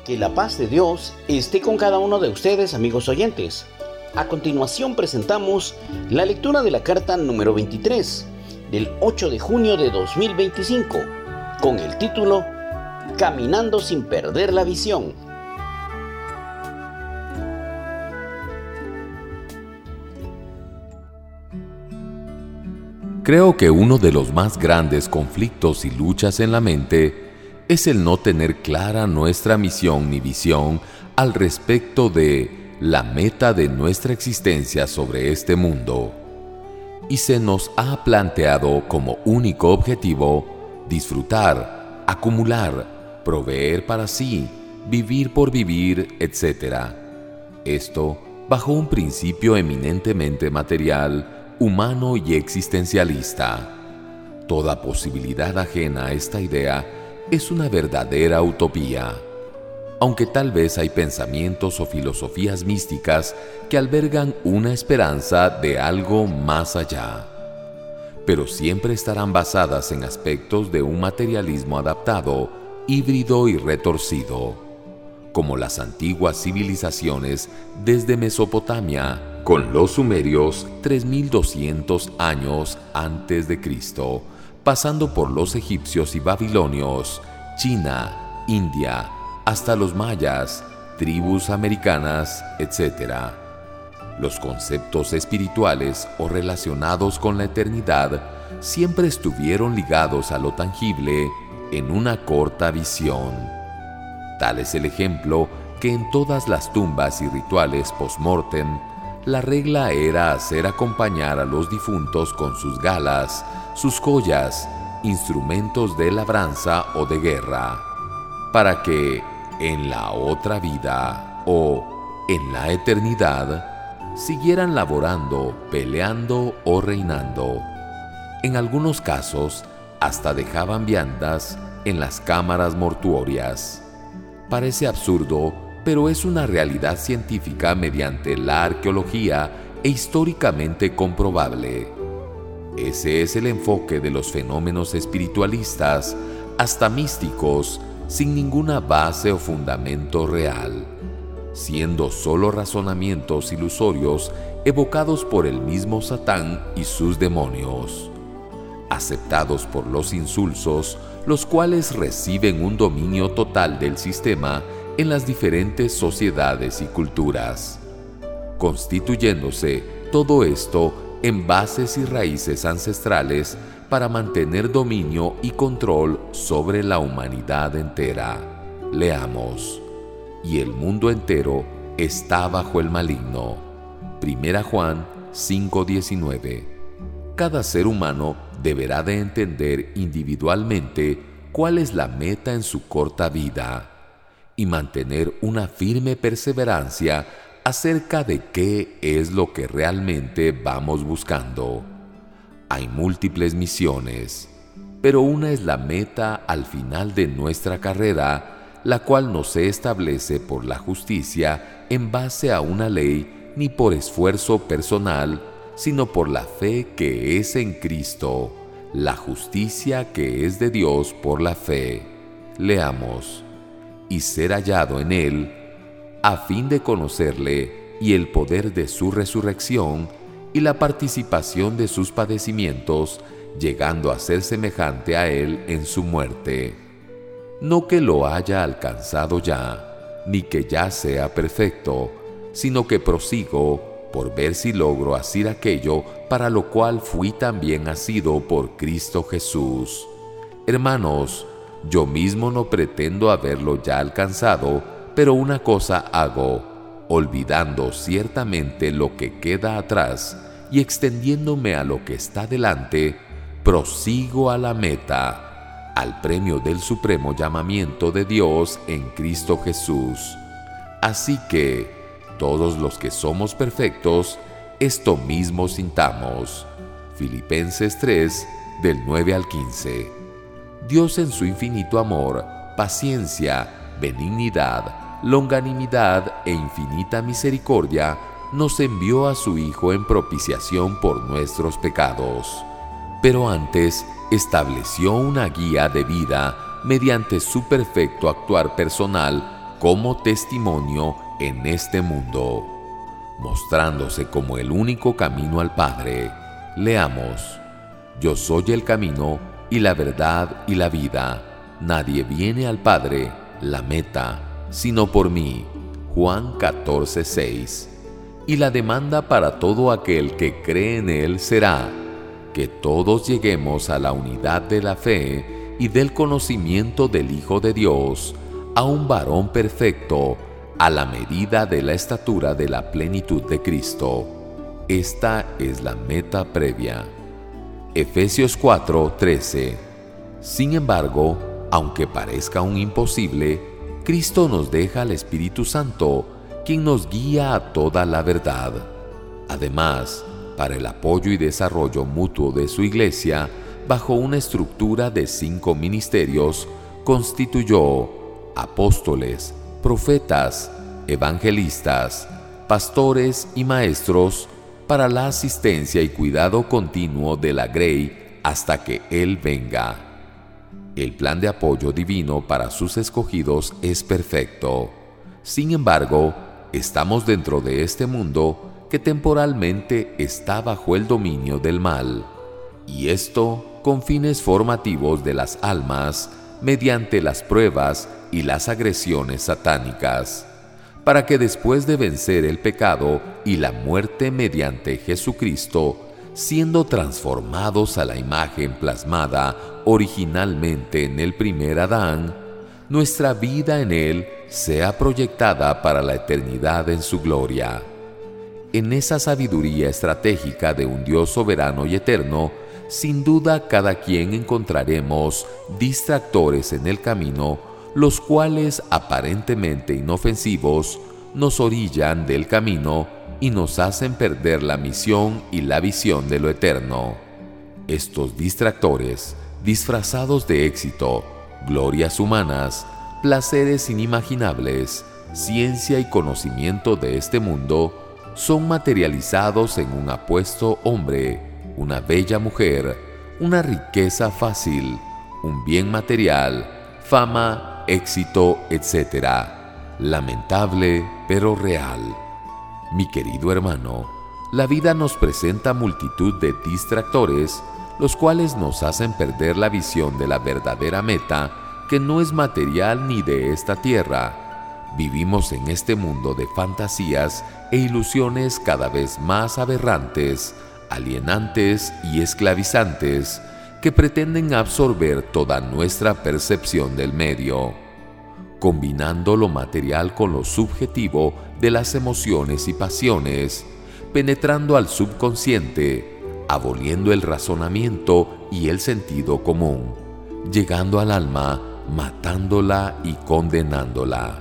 Que la paz de Dios esté con cada uno de ustedes, amigos oyentes. A continuación presentamos la lectura de la carta número 23 del 8 de junio de 2025 con el título Caminando sin perder la visión. Creo que uno de los más grandes conflictos y luchas en la mente es el no tener clara nuestra misión ni visión al respecto de la meta de nuestra existencia sobre este mundo. Y se nos ha planteado como único objetivo disfrutar, acumular, proveer para sí, vivir por vivir, etc. Esto bajo un principio eminentemente material, humano y existencialista. Toda posibilidad ajena a esta idea es una verdadera utopía, aunque tal vez hay pensamientos o filosofías místicas que albergan una esperanza de algo más allá, pero siempre estarán basadas en aspectos de un materialismo adaptado, híbrido y retorcido, como las antiguas civilizaciones desde Mesopotamia, con los sumerios 3200 años antes de Cristo, pasando por los egipcios y babilonios, China, India, hasta los mayas, tribus americanas, etc. Los conceptos espirituales o relacionados con la eternidad siempre estuvieron ligados a lo tangible en una corta visión. Tal es el ejemplo que en todas las tumbas y rituales post-mortem, la regla era hacer acompañar a los difuntos con sus galas, sus joyas, instrumentos de labranza o de guerra, para que en la otra vida o en la eternidad siguieran laborando, peleando o reinando. En algunos casos hasta dejaban viandas en las cámaras mortuorias. Parece absurdo, pero es una realidad científica mediante la arqueología e históricamente comprobable. Ese es el enfoque de los fenómenos espiritualistas, hasta místicos, sin ninguna base o fundamento real, siendo solo razonamientos ilusorios evocados por el mismo Satán y sus demonios, aceptados por los insulsos, los cuales reciben un dominio total del sistema en las diferentes sociedades y culturas, constituyéndose todo esto en bases y raíces ancestrales para mantener dominio y control sobre la humanidad entera. Leamos: y el mundo entero está bajo el maligno. 1 Juan 5:19. Cada ser humano deberá de entender individualmente cuál es la meta en su corta vida y mantener una firme perseverancia acerca de qué es lo que realmente vamos buscando. Hay múltiples misiones, pero una es la meta al final de nuestra carrera, la cual no se establece por la justicia en base a una ley ni por esfuerzo personal, sino por la fe que es en Cristo, la justicia que es de Dios por la fe. Leamos: y ser hallado en Él, a fin de conocerle y el poder de su resurrección y la participación de sus padecimientos, llegando a ser semejante a Él en su muerte. No que lo haya alcanzado ya, ni que ya sea perfecto, sino que prosigo por ver si logro asir aquello para lo cual fui también asido por Cristo Jesús. Hermanos, yo mismo no pretendo haberlo ya alcanzado, pero una cosa hago, olvidando ciertamente lo que queda atrás y extendiéndome a lo que está delante, prosigo a la meta, al premio del supremo llamamiento de Dios en Cristo Jesús. Así que, todos los que somos perfectos, esto mismo sintamos. Filipenses 3, del 9 al 15. Dios en su infinito amor, paciencia, benignidad, longanimidad e infinita misericordia, nos envió a su Hijo en propiciación por nuestros pecados. Pero antes estableció una guía de vida mediante su perfecto actuar personal como testimonio en este mundo, mostrándose como el único camino al Padre. Leamos: Yo soy el camino y la verdad y la vida. Nadie viene al Padre, la meta, sino por mí. Juan 14:6. Y la demanda para todo aquel que cree en Él será que todos lleguemos a la unidad de la fe y del conocimiento del Hijo de Dios, a un varón perfecto, a la medida de la estatura de la plenitud de Cristo. Esta es la meta previa. Efesios 4:13. Sin embargo, aunque parezca un imposible, Cristo nos deja al Espíritu Santo, quien nos guía a toda la verdad. Además, para el apoyo y desarrollo mutuo de su Iglesia, bajo una estructura de 5 ministerios, constituyó apóstoles, profetas, evangelistas, pastores y maestros para la asistencia y cuidado continuo de la Grey hasta que Él venga. El plan de apoyo divino para sus escogidos es perfecto. Sin embargo, estamos dentro de este mundo que temporalmente está bajo el dominio del mal, y esto con fines formativos de las almas mediante las pruebas y las agresiones satánicas, para que después de vencer el pecado y la muerte mediante Jesucristo, siendo transformados a la imagen plasmada originalmente en el primer Adán, nuestra vida en Él sea proyectada para la eternidad en su gloria. En esa sabiduría estratégica de un Dios soberano y eterno, sin duda cada quien encontraremos distractores en el camino, los cuales aparentemente inofensivos nos orillan del camino y nos hacen perder la misión y la visión de lo eterno. Estos distractores, disfrazados de éxito, glorias humanas, placeres inimaginables, ciencia y conocimiento de este mundo, son materializados en un apuesto hombre, una bella mujer, una riqueza fácil, un bien material, fama, éxito, etc. Lamentable, pero real. Mi querido hermano, la vida nos presenta multitud de distractores, los cuales nos hacen perder la visión de la verdadera meta, que no es material ni de esta tierra. Vivimos en este mundo de fantasías e ilusiones cada vez más aberrantes, alienantes y esclavizantes, que pretenden absorber toda nuestra percepción del medio, combinando lo material con lo subjetivo de las emociones y pasiones, penetrando al subconsciente, aboliendo el razonamiento y el sentido común, llegando al alma, matándola y condenándola,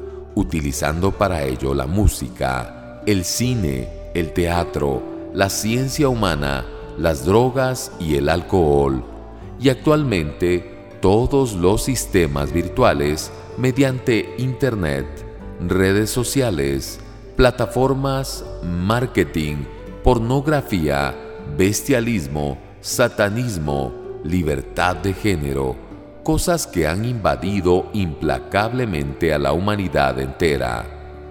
utilizando para ello la música, el cine, el teatro, la ciencia humana, las drogas y el alcohol, y actualmente todos los sistemas virtuales mediante Internet, redes sociales, plataformas, marketing, pornografía, bestialismo, satanismo, libertad de género, cosas que han invadido implacablemente a la humanidad entera.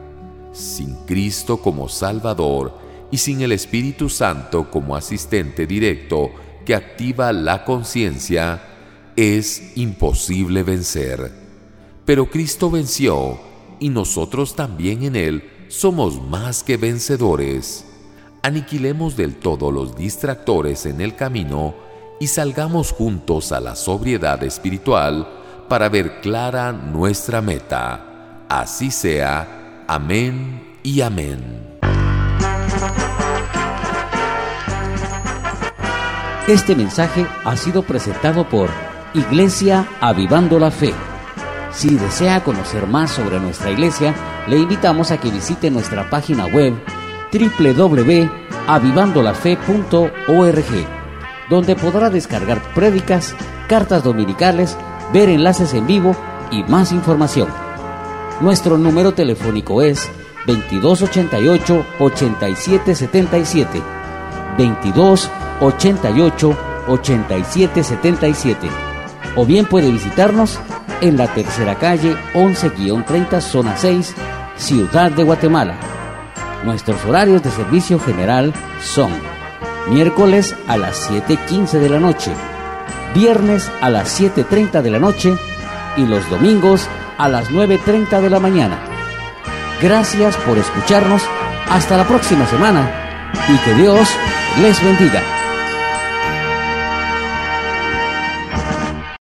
Sin Cristo como Salvador y sin el Espíritu Santo como asistente directo que activa la conciencia, es imposible vencer. Pero Cristo venció, y nosotros también en Él somos más que vencedores. Aniquilemos del todo los distractores en el camino y salgamos juntos a la sobriedad espiritual para ver clara nuestra meta. Así sea. Amén y amén. Este mensaje ha sido presentado por Iglesia Avivando la Fe. Si desea conocer más sobre nuestra iglesia, le invitamos a que visite nuestra página web www.avivandolafe.org, donde podrá descargar prédicas, cartas dominicales, ver enlaces en vivo y más información. Nuestro número telefónico es 2288-8777, 2288-8777, o bien puede visitarnos en la tercera calle 11-30, zona 6, Ciudad de Guatemala. Nuestros horarios de servicio general son miércoles a las 7:15 de la noche, viernes a las 7:30 de la noche y los domingos a las 9:30 de la mañana. Gracias por escucharnos. Hasta la próxima semana y que Dios les bendiga.